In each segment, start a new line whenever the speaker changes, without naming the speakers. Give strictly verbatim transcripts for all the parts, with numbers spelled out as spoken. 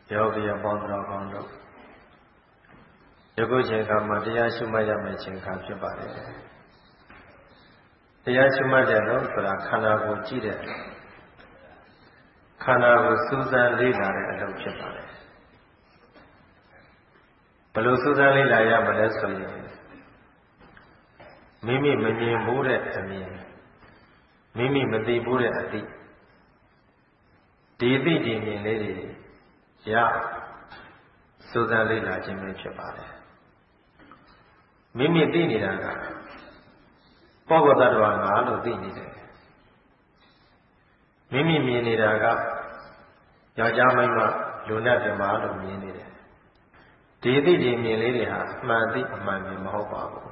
ယောဂီအပေါင်းတော်ကောင်းတို့ယခုချိန်ခါမှာတရားရှုမှတ်ရမယ့်ချိန်ခါဖြစ်ပါတယ်တရားရှုမှတ်တယ်လို့ဆိုတာခန္ဓာကိုယ်ကြည့်တဲ့ခန္ဓာကိုယ်စူးစမ်းလေ့လာတဲ့အလုပ်ဖြစ်ပါတယ်ဘယ်လိုစူးစမ်းလေ့လာရမလဲဆိုရင်မိမိမမြင်ဘူးတဲ့အမြင်မိမိမသိဘူးတဲ့အသိဒီသိဒီမြင်လေးတွေရစူးစမ်းလေ့လာခြင်းပဲဖြစ်ပါတယ်မိမိသိနေတာကပောဂတ္တဝါငါလို့သိနေတယ်မိမိမြင်နေတာကယောက်ျားမိန်းမလူနဲ့ပြမလို့မြင်နေတယ်ဒီသိဒီမြင်လေးတွေဟာအမှန်သိအမှန်မြင်မဟုတ်ပါဘူး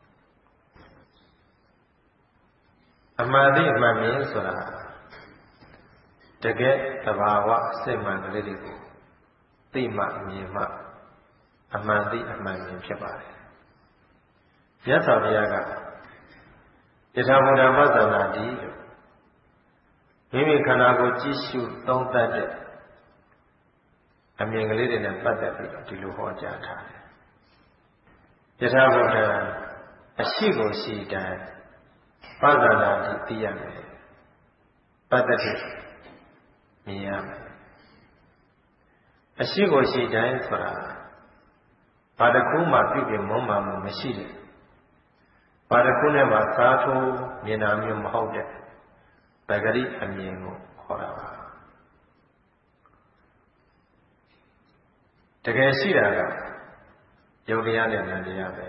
အမှန်သိအမှန်မြင်ဆိုတာတကယ်သဘာဝစိတ်မှန်ကလေးတွေကိုသိမှမြင်မှအမှန်သိအမှန်မြင်ဖြစ်ပါတယ်မြတ်စွာဘုရားကယထာဘုဒ္ဓပသနာတိလို့မိမိခန္ဓာကိုကြည့်ရှုသုံးသပ်တဲ့အမြင်ကလေးတွေနဲ့ပတ်သက်ပြီးတော့ဒီလိုဟောကြားထားတယ်ယထာဘုဒ္ဓအရှိကိုရှိတိုင်းပသနာတိသိရမယ်ပတ္တတိမြင်ရမယ်အရှိကိုရှိတိုင်းဆိုတာဘာတစ်ခုမှပြုပြင်မွမ်းမံမှုမရှိတဲ့ဘာတစ်ခုနဲ့မှစားထိုးမြင်တာမျိုးမဟုတ်တဲ့ပဂရိအမြင်ကိုခေါ်တာပါတကယ်ရှိတာကယုတ်တရားနဲ့နံတရားပဲ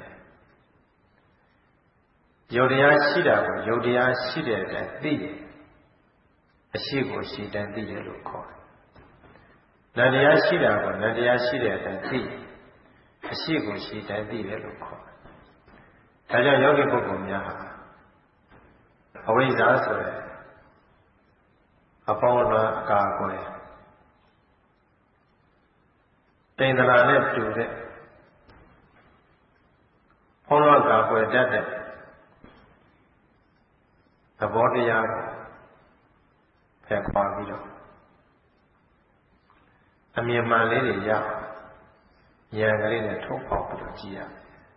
ယုတ်တရားရှိတာကိုယုတ်တရားရှိတဲ့အတိုင်းသိတယ်အရှိကိုရှိတိုင်းသိတယ်လို့ခေါ်တယ်နံတရားရှိတာကိုနံတရားရှိတဲ့အတိုင်းသိအရှိကိုရှိတိုင်းသိတယ်လို့ခေါ်တယ်ဒါကြောင့်ယောဂီပုဂ္ဂိုလ်များဟာအဝိဇ္ဇာဆိုတဲ့အပေါင်းအလွှာအကာအကွယ်တိန္ဒရာနဲ့တူတဲ့ဘုံတော်ကာကွယ်တတ်တဲ့သဘောတရားကိုဖယ်ခွာပြီးတော့အမြင်မှန်လေးတွေရဉာဏ်ကလေးနဲ့ထုတ်ပေါက်ပြီးတော့ကြည့်ရ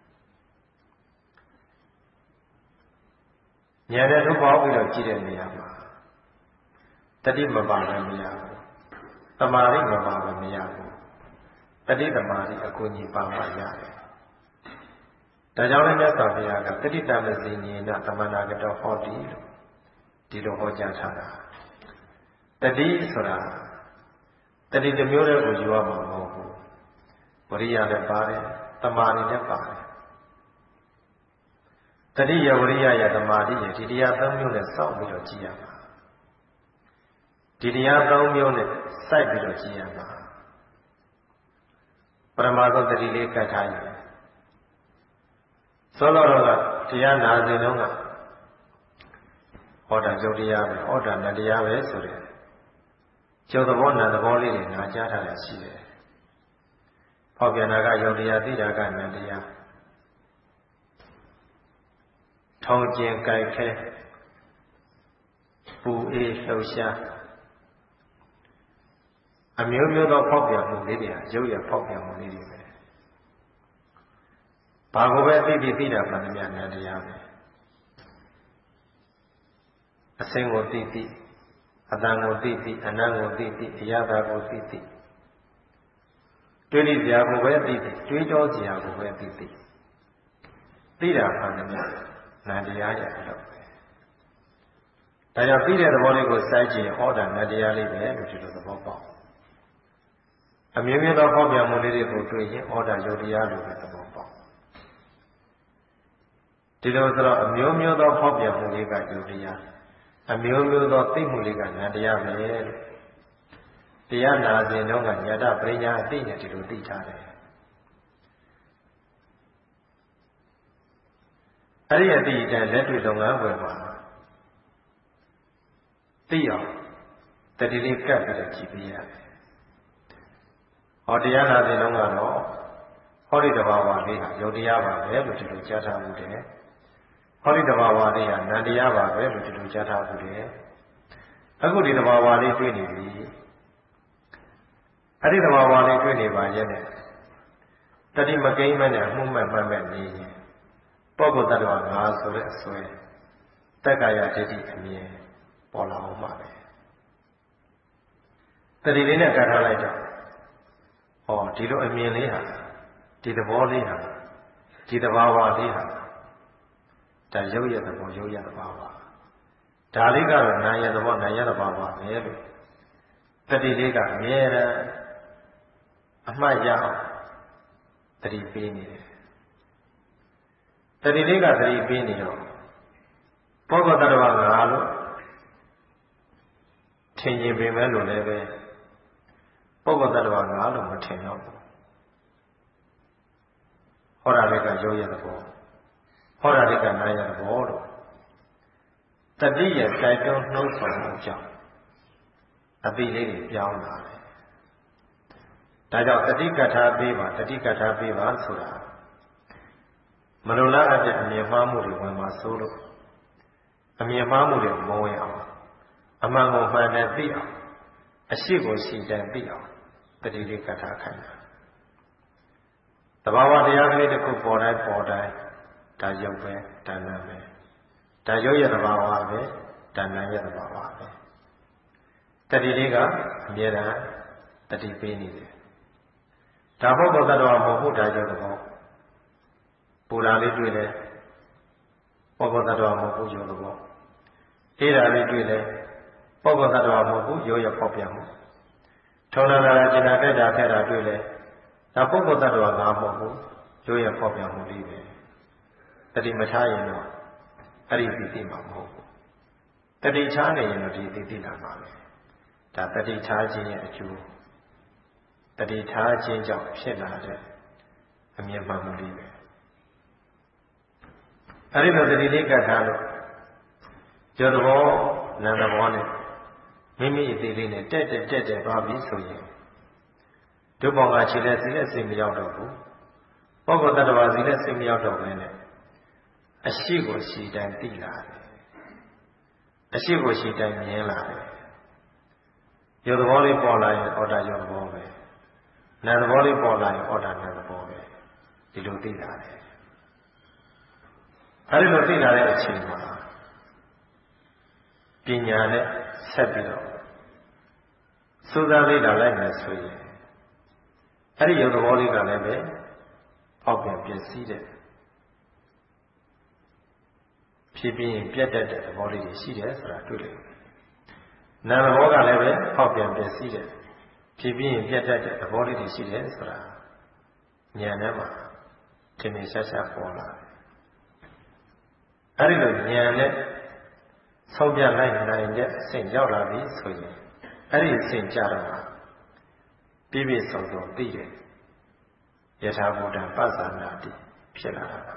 ဉာဏ်နဲ့ထုတ်ပေါက်ပြီးတော့ကြည့်တဲ့နေရာမှာတတိမပါလည်းမရဘူးသမာဓိမပါလည်းမရဘူးတတိသမာဓိအကူအညီပါမှရတယ်ဒါကြောင့်လည်းမြတ်စွာဘုရားကတတိတမဇိညေနသမဏဂတောဟောတိလို့ဒီလိုဟောကြားထားတာတတိဆိုတာတတိတစ်မျိုးတည်းကိုယူရမှာမဟုတ်ဘူးဝရိယလည်းပါတယ်သမာဓိလည်းပါတယ်တတိယဝရိယယသမာဓိယဒီတရားသုံးမျိုးနဲ့စောင့်ပြီးတော့ကြည့်ရမှာဒီတရားသုံးမျိုးနဲ့စိုက်ပြီးတော့ကြည့်ရမှာပရမသုတ်တတိလေးကတ်ထားရင်သောတော်ကတရားနာစဉ်တုန်းကဟောတာယုတ်တရားပဲဟောတာနတ်တရားပဲဆိုတဲ့ကျုပ်သဘောနတ်သဘောလေးတွေနာကြားထားတာရှိတယ်။ဟောပြန်တာကယုတ်တရားသိတာကနတ်တရားထောင်ကျင်ကြိုက်ခဲပူအေးလှုပ်ရှားအမျိုးမျိုးသောဖောက်ပြန်မှုလေးတွေဟာရုပ်ရဖောက်ပြန်မှုလေးတွေပဲဘာကိုပဲသိသိသိတာမှန်တယ်များနတ်တရားပဲအစင်းကိုသိသိအတန်ကိုသိသိအနံ့ကိုသိသိအရာသာကိုသိသိတွေးလိစရာကိုပဲသိသိတွေးကြောစရာကိုပဲသိသိသိတာမှန်တယ်များနတ်တရားရအလုပ်ပဲဒါကြောင့်သိတဲ့သဘောလေးကိုစိုက်ကြည့်ဟောတာနတ်တရားလေးပဲလို့ဒီလိုသဘောပေါက်အမျိုးမျိုးသောဖောက်ပြန်မှုလေးတွေကိုတွေ့ရင်ဩဒါယုတ်တရားလိုပဲသဘောပေါက်ဒီလိုဆိုတော့အမျိုးမျိုးသောဖောက်ပြန်မှုလေးကယုတ်တရားအမျိုးမျိုးသောသိမှုလေးကနတ်တရားပဲလို့တရားနာစဉ်တော့ကညတပရိညာအသိနဲ့ဒီလိုသိထားတယ်အဲ့ဒီအသိအတိုင်းလက်တွေ့လုပ်ငန်းဝင်မှာသိအောင်တတိလေးကပ်ပြီးတော့ကြည့်ပြရတယ်ဟောတရားနာစဉ်တော့ကတော့ဟောဒီတဘာဝလေးဟာယုတ်တရားပါပဲလို့ဒီလိုကြားထားမှုတယ်ဟောဒီတဘာဝလေးဟာနန္တရားပါပဲလို့ဒီလိုကြားထားမှုတယ်အခုဒီတဘာဝလေးတွေ့နေပြီအအဲ့ဒီသဘာဝလေးတွေ့နေပါရဲ့နဲ့တတိမကိမ့်မဲ့နဲ့အမှုမဲ့မှတ်မဲ့နေရင်ပုဂ္ဂိုလ်တ attva ငါဆိုတဲ့အစွဲတက္ကာယဒိဋ္ဌိအမြင်ပေါ်လာအောင်ပါပဲတတိလေးနဲ့ကထားလိုက်တော့ဟောဒီလိုအမြင်လေးဟာဒီသဘောလေးဟာဒီသဘာဝလေးဟာဒါရုပ်ရဲ့သဘောရုပ်ရဲ့သဘာဝဒါလေးကတော့နာယသဘောနာယသဘာဝပဲလို့တတိလေးကအမြဲတမ်းအမှတ်ရအောင်တတိပေးနေတယ်တတိလေးကတတိပေးနေတော့ပုဂ္ဂိုလ်တ attva ငါလို့ထင်ရင်ပင်မဲ့လို့လည်းပဲပုဂ္ဂိုလ်တ attva ငါလို့မထင်တော့ဘူးဟောတာလေးကရုပ်ရဲ့သဘောဟောတာလေးကနာယသဘောလို့တတိရဲ့တိုက်တွန်းနှိုးဆော်မှုကြောင့်အပိလေးတွေပြောင်းလာတယ်ဒါကြောင့်တတိကထာပေးပါတတိကထာပေးပါဆိုတာမလိုလားအပ်တဲ့အမြင်မှားမှုတွေဝင်မှာစိုးလို့အမြင်မှားမှုတွေမဝင်အောင်အမှန်ကိုမှန်တယ်သိအောင်အရှိကိုရှိတယ်သိအောင်တတိလေးကထာခိုင်းတာသဘာဝတရားကလေးတစ်ခုပေါ်တိုင်းပေါ်တိုင်းဒါရုပ်ပဲဒါနာပဲဒါရုပ်ရဲ့သဘာဝပဲဒါနာရဲ့သဘာဝပဲတတိလေးကအမြဲတမ်းတတိပေးနေတယ်ဒါပုဂ္ဂိုလ်တ attva မဟုတ်ဘူးဒါကြောင့်တော့ပူရာလေးတွေ့တယ်ပုဂ္ဂိုလ်တ attva မဟုတ်ဘူးရုပ်တော့အေးဓာလေးတွေ့တယ်ပုဂ္ဂိုလ်တ attva မဟုတ်ဘူးရုပ်ရပေါက်ပြန်မှုထုံနာနာကျင်နာကြတာခဲ့တာတွေ့တယ်ဒါပုဂ္ဂိုလ်တ attva ငါမဟုတ်ဘူးရုပ်ရပေါက်ပြန်မှုလေးပဲတတိမထားရင်တော့အဲ့ဒီသိသိမှာမဟုတ်ဘူးတတိထားနေရင်တော့ဒီသိသိလာမှာပဲဒါတတိထားခြင်းရဲ့အကျိုးတတိထားခြင်းကြောင့်ဖြစ်လာတဲ့အမြင်မှန်မှုလေးပဲအဲ့ဒီလိုတတိလေးကတ်ထားလို့ကျော်သဘောနာသဘောနဲ့မိမိအသေးလေးနဲ့တက်တက်တက်တက်သွားပြီဆိုရင်ဒုဘောင်ကခြေလက်စီလက်စိတ်မရောက်တော့ဘူးပုဂ္ဂိုလ်တ attva စီလက်စိတ်မရောက်တော့ဘဲနဲ့အရှိကိုရှိတိုင်းသိလာတယ်အရှိကိုရှိတိုင်းမြင်လာတယ်ရုပ်သဘောလေးပေါ်လာရင်ဩတာရုပ်သဘောပဲနာသဘောလေးပေါ်လာရင်ဩတာနာသဘောပဲဒီလိုသိလာတယ်အဲဒီလိုသိလာတဲ့အချိန်မှာပညာနဲ့ဆက်ပြီးတော့သုသာလေးတာလိုက်မယ်ဆိုရင်အဲဒီရုပ်သဘောလေးကလည်းပဲပေါက်ပြန်ပြည့်စည်တဲ့ဖြစ်ပြီးရင်ပြတ်တတ်တဲ့သဘောလေးတွေရှိတယ်ဆိုတာတွေ့လိမ့်မယ်။နာမ်သဘောကလည်းပဲပေါက်ပြန်ပြည့်စည်တဲ့ဖြစ်ပြီးရင်ပြတ်တတ်တဲ့သဘောလေးတွေရှိတယ်ဆိုတာဉာဏ်ထဲမှာထင်ထင်ရှားရှားပေါ်လာတယ်။အဲဒီလိုဉာဏ်နဲ့ဆုံးဖြတ်လိုက်နိုင်တဲ့အဆင့်ရောက်လာပြီဆိုရင်အဲဒီအဆင့်ကြတော့ပြည့်ပြည့်စုံစုံသိတယ်ယထာဘုဒ္ဓပသနာတိဖြစ်လာတာ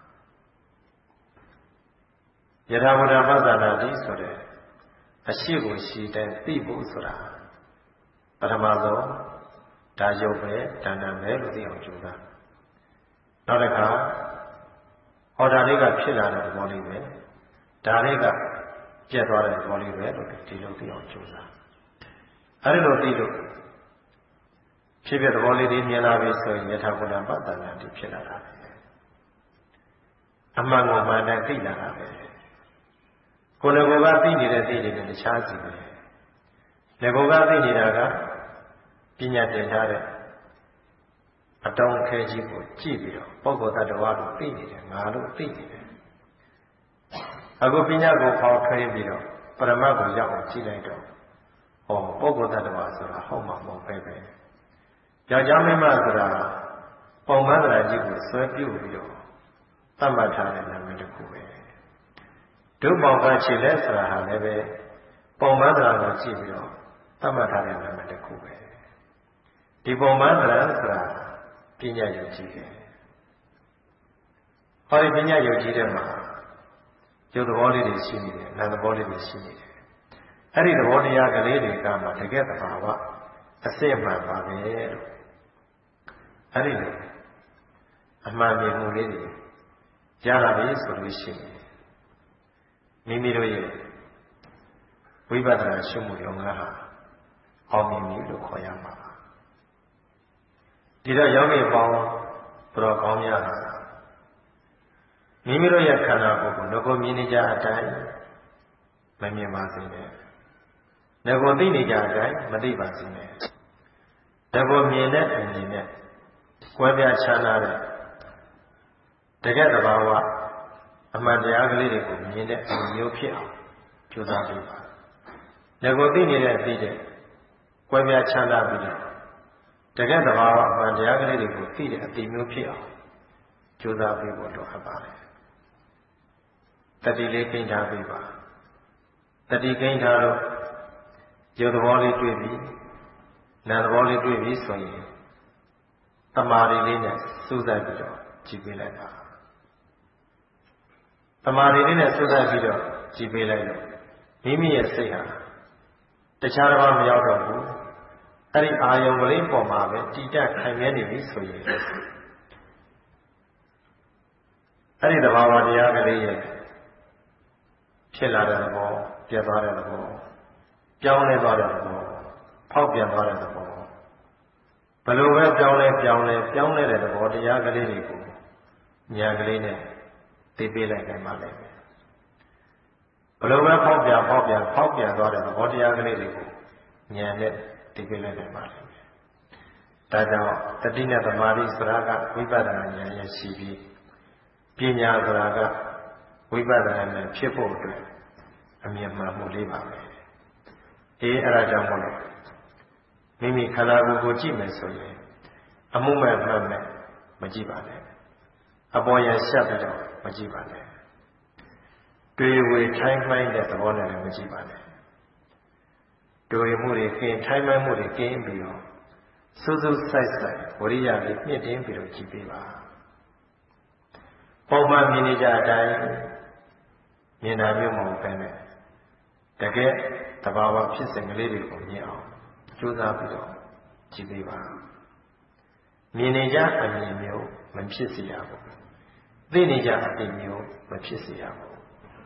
ယထာဘုဒ္ဓပသနာတိဆိုတဲ့အရှိကိုရှိတဲ့သိဖို့ဆိုတာပထမဆုံးဒါရုပ်ပဲဒါနာပဲလို့သိအောင်ကြိုးစားနောက်တစ်ခါဟောဒါလေးကဖြစ်လာတဲ့သဘောလေးပဲဒါလေးကပြတ်သွားတဲ့သဘောလေးပဲလို့ဒီလိုသိအောင်ကြိုးစားအဲဒီလိုသိလို့ဖြစ်ဖြစ်သဘောလေးတွေမြင်လာပြီဆိုရင်ယထာဘုဒ္ဓပသနာတိဖြစ်လာတာပဲအမှန်ကိုမှန်တယ်သိလာတာပဲကိုယ်လည်းကိုယ်ကသိနေတဲ့သိနေတဲ့တခြားစီပဲလေကိုယ်ကသိနေတာကပညာတင်ထားတဲ့အတောင်းခဲကြီးကိုကြည့်ပြီးတော့ပုဂ္ဂိုလ်တ attva လို့သိနေတယ်ငါလို့သိနေတယ်အခုပညာကိုဖောက်ထွင်းပြီးတော့ပရမတ်ကိုရောက်အောင်ကြည့်လိုက်တော့ဟောပုဂ္ဂိုလ်တ attva ဆိုတာဟုတ်မှာမဟုတ်ပဲပဲယောက်ျားမိန်းမဆိုတာပုံမှန်တရားကြီးကိုဆွဲပြုတ်ပြီးတော့သတ်မှတ်ထားတဲ့နာမည်တစ်ခုပဲဒုပေါကခြေလက်ဆိုတာဟာလည်းပဲပုံမှန်တရားကိုကြည့်ပြီးတော့သတ်မှတ်ထားတဲ့နာမည်တစ်ခုပဲဒီပုံမှန်တရားဆိုတာပညာယုံကြည်တယ်ဟောဒီပညာယုံကြည်တဲ့မှာရုပ်သဘောလေးတွေရှိနေတယ်နာမ်သဘောလေးတွေရှိနေတယ်အဲ့ဒီသဘောတရားကလေးတွေကမှတကယ်သဘာဝအစစ်အမှန်ပါပဲလို့အဲ့ဒီလိုအမှန်မြင်မှုလေးတွေရလာပြီဆိုလို့ရှိရင်မိမိတို့ရဲ့ဝိပဿနာရှုမှုလုပ်ငန်းဟာအောင်မြင်ပြီလို့ခေါ်ရမှာပါဒီတော့ယောဂီပေါင်းဘုရားကောင်းများတာမိမိတို့ရဲ့ခန္ဓာကိုယ်ကိုငကိုမြင်နေကြအတိုင်းမမြင်ပါစေနဲ့ငကိုသိနေကြအတိုင်းမသိပါစေနဲ့ငကိုမြင်တဲ့အမြင်နဲ့ကွဲပြားခြားနားတဲ့တကယ်တဘာဝအမှန်တရားကလေးတွေကိုမြင်တဲ့အမျိုးဖြစ်အောင်ကြိုးစားပေးပါငကိုသိနေတဲ့အသိတဲ့ကွဲပြားခြားနားပြီးတော့တကယ်တဘာဝအမှန်တရားကလေးတွေကိုသိတဲ့အသိမျိုးဖြစ်အောင်ကြိုးစားပေးဖို့လိုအပ်ပါတယ်တတိလေးကိန်းထားပေးပါတတိကိန်းထားလို့ရုပ်သဘောလေးတွေ့ပြီနာမ်သဘောလေးတွေ့ပြီဆိုရင်တမာရီလေးနဲ့စူးစိုက်ပြီးတော့ကြည့်ပေးလိုက်ပါတမာရီလေးနဲ့စူးစိုက်ပြီးတော့ကြည့်ပေးလိုက်လို့မိမိရဲ့စိတ်ဟာတခြားတစ်ပါးမရောက်တော့ဘူးအဲ့ဒီအာယုံကလေးပေါ်မှာပဲတည်တတ်ခိုင်မြဲနေပြီဆိုရင်အဲ့ဒီသဘာဝတရားကလေးရဲ့ဖြစ်လာတဲ့သဘောပြတ်သွားတဲ့သဘောပြောင်းလဲသွားတဲ့သဘောဖောက်ပြန်သွားတဲ့သဘောဘယ်လိုပဲပြောင်းလဲပြောင်းလဲပြောင်းလဲတဲ့သဘောတရားကလေးတွေကိုဉာဏ်ကလေးနဲ့သိပေးလိုက်နိုင်ပါလိမ့်မယ်ဘယ်လိုပဲဖောက်ပြန်ဖောက်ပြန်ဖောက်ပြန်သွားတဲ့သဘောတရားကလေးတွေကိုဉာဏ်နဲ့သိပေးလိုက်နိုင်ပါလိမ့်မယ်ဒါကြောင့်တတိနဲ့သမာဓိဆိုတာကဝိပဿနာဉာဏ်ရဲ့ရှိပြီးပညာဆိုတာကဝိပဿနာဉာဏ်ဖြစ်ဖို့အတွက်အမြင်မှန်မှုလေးပါပဲအေးအဲ့ဒါကြောင့်မို့လို့မိမိခန္ဓာကိုယ်ကိုကြည့်မယ်ဆိုရင်အမှုမဲ့မှန်မဲ့မကြည့်ပါနဲ့အပေါ်ရရှက်ပြီးတော့မကြည့်ပါနဲ့တွေ့ဝေထိုင်းမှိုင်းတဲ့သဘောနဲ့လည်းမကြည့်ပါနဲ့တွေ့မှုတွေကင်းထိုင်းမှိုင်းမှုတွေကင်းပြီးတော့စူးစူးဆိုင်ဆိုင်ဝရိယလေးမြင့်တင်းပြီးတော့ကြည့်ပေးပါပုံမှန်မြင်နေကြအတိုင်းမြင်တာမျိုးမဟုတ်ဘဲနဲ့တကယ်တဘာဝဖြစ်စဉ်ကလေးတွေကိုမြင်အောင်ကြိုးစားပြီးတော့ကြည့်ပေးပါမြင်နေကြအမြင်မျိုးမဖြစ်စေရဘူးသိနေကြအသိမျိုးမဖြစ်စေရဘူး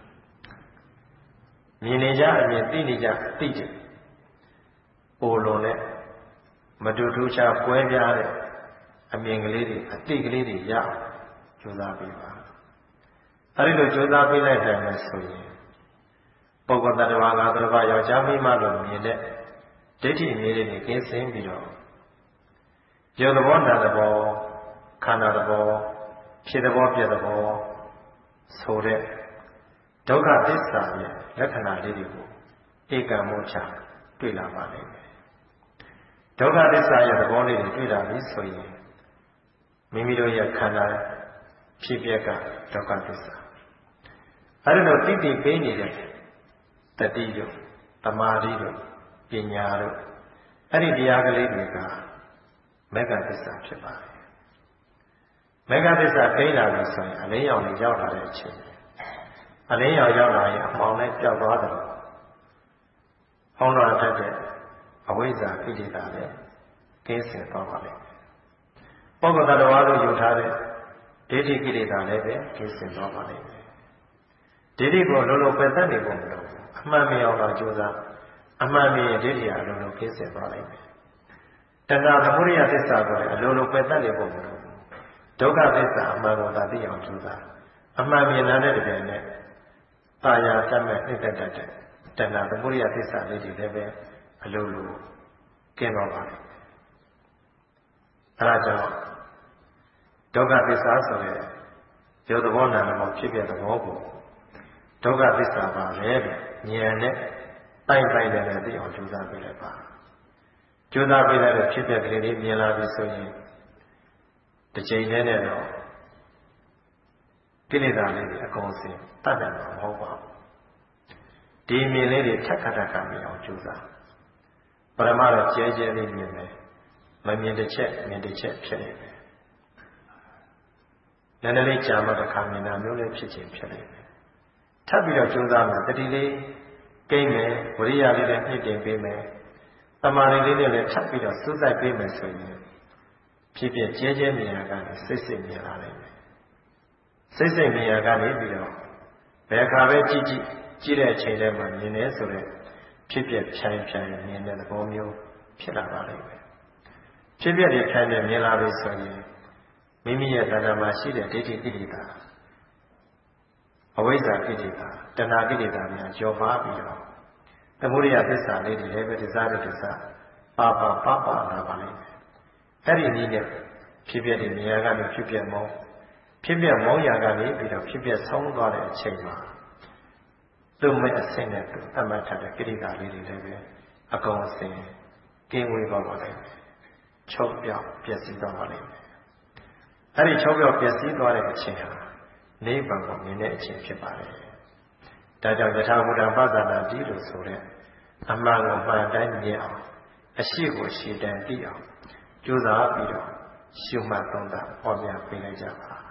မြင်နေကြအမြင်သိနေကြအသိတွေပိုလုံးနဲ့မတူထူးခြားကွဲပြားတဲ့အမြင်ကလေးတွေအသိကလေးတွေရအောင်ကြိုးစားပေးပါအဲဒီလိုကြိုးစားပေးလိုက်တယ်ဆိုရင်ပုဂ္ဂိုလ်တ attva ငါးပါးယောက်ျားမိန်းမလို့မြင်တဲ့ဒိဋ္ဌိအမြင်တွေကင်းစင်ပြီးတော့ယုံသဘောနာသဘောခန္ဓာသဘောဖြစ်သဘောပြသဘောဆိုတဲ့ဒုက္ခသစ္စာရဲ့လက္ခဏာလေးတွေကိုဧကံမောချတွေ့လာပါလိမ့်မယ်ဒုက္ခသစ္စာရဲ့သဘောလေးတွေတွေ့လာပြီဆိုရင်မိမိတို့ရဲ့ခန္ဓာဖြစ်ပျက်ကဒုက္ခသစ္စာအဲဒီတော့တိတိပေးနေတဲ့တတိတို့သမာဓိတို့ပညာတို့အဲ့ဒီတရားကလေးတွေကမေဃသစ္စာဖြစ်ပါတယ်မေဃသစ္စာကိန်းလာပြီဆိုရင်အလင်းရောင်လေးရောက်လာတဲ့အချိန်အလင်းရောင်ရောက်လာရင်အမှောင်နဲ့ပျောက်သွားတယ်ဟောင်းတော်တတ်တဲ့အဝိဇ္ဇာကိလေသာနဲ့ကင်းစင်သွားပါလိမ့်မယ်ပုဂ္ဂိုလ်တ attva လို့ယူထားတဲ့ဒိဋ္ဌိကိလေသာလည်းပဲကင်းစင်သွားပါလိမ့်မယ်ဒိဋ္ဌိကိုလုံးလုံးပယ်တတ်နေဖို့မလိုဘူးအမှန်မြင်အောင်တော့ကြိုးစားအမှန်မြင်ဒိဋ္ဌိအလုံးလုံးကင်းစင်သွားလိမ့်မယ်တဏှာသမုဒိယသစ္စာကိုလည်းအလုံးလုံးပယ်တတ်နေဖို့မလိုဘူးဒုက္ခသစ္စာအမှန်ကိုသာသိအောင်ကြိုးစားအမှန်မြင်တဲ့တကယ်နဲ့တာယာတတ်မဲ့အိတ်တတ်တဲ့တဏှာသမုဒိယသစ္စာလေးတွေလည်းပဲအလုံးလုံးကင်းသွားပါလိမ့်မယ်အဲဒါကြောင့်ဒုက္ခသစ္စာဆိုတဲ့ရုပ်သဘောနာမ်သဘောဖြစ်ပြတဲ့သဘောကိုဒုက္ခသစ္စာပါပဲလို့ဉာဏ်နဲ့တိုက်တိုက်နဲ့လည်းသိအောင်ကြိုးစားပေးလိုက်ပါကြိုးစားပေးလိုက်တဲ့ဖြစ်တဲ့ကလေးလေးမြင်လာပြီဆိုရင်တစ်ချိန်တည်းနဲ့တော့ကိလေသာလေးတွေအကုန်စင်တတ်တယ်မဟုတ်ပါဘူးဒီမြင်လေးတွေထက်ခါထက်ခါမြင်အောင်ကြိုးစားပရမတော့ကျဲကျဲလေးမြင်မယ်မမြင်တစ်ချက်မြင်တစ်ချက်ဖြစ်နေတယ်နည်းနည်းလေးကြာမှတစ်ခါမြင်တာမျိုးလေးဖြစ်ခြင်းဖြစ်နေတယ်ထပ်ပြီးတော့ကြိုးစားမယ်တတိလေးကိမ့်မယ်ဝရိယလေးနဲ့ညှိတင်ပေးမယ်တမာရီလေးနဲ့လည်းထပ်ပြီးတော့စူးစိုက်ပေးမယ်ဆိုရင်ဖြစ်ဖြစ်ကျဲကျဲမြင်ရကနေစိတ်စိတ်မြင်လာနိုင်တယ်စိတ်စိတ်မြင်ရကနေပြီးတော့ဘယ်အခါပဲကြည့်ကြည့်ကြည့်တဲ့အချိန်ထဲမှာမြင်နေဆိုတဲ့ဖြစ်ဖြစ်ဖြိုင်ဖြိုင်မြင်တဲ့သဘောမျိုးဖြစ်လာပါလိမ့်မယ်ဖြစ်ပြတဲ့ခိုင်တဲ့မြင်လာပြီဆိုရင်မိမိရဲ့တဏ္ဍာမှာရှိတဲ့ဒိဋ္ဌိကိလေသာအဝိဇ္ဇာကိလေသာတဏှာကိလေသာများကျော်ပါပြီးတော့သမုဒိယသစ္စာလေးတွေလည်းပဲဒီစားတဲ့ဒီစားပါပါပါပါလာပါလိမ့်မယ်အဲ့ဒီနည်းနဲ့ဖြစ်ပြတဲ့နေရာကနေဖြစ်ပြမောင်းဖြစ်ပြမောင်းရာကနေပြီးတော့ဖြစ်ပြဆုံးသွားတဲ့အချိန်မှာသူ့မဲ့အဆင့်နဲ့သူအမှတ်ထားတဲ့ကိလေသာလေးတွေလည်းပဲအကုန်အစင်ကင်းဝေးသွားပါလိမ့်မယ်ချုပ်ပြောက်ပျက်စီးသွားပါလိမ့်မယ်အဲ့ဒီချုပ်ပြောက်ပျက်စီးသွားတဲ့အချိန်ဟာနိဗ္ဗာန်ကိုမြင်တဲ့အချိန်ဖြစ်ပါတယ်ဒါကြောင့်ယထာဘုဒ္ဓပါဇာနာတိလို့ဆိုတဲ့အမှန်ကိုမှန်တိုင်းမြင်အောင်အရှိကိုရှိတိုင်းသိအောင်ကြိုးစားပြီးတော့ရှုမှတ်သုံးသပ်ဟောပြပေးလိုက်ကြပါ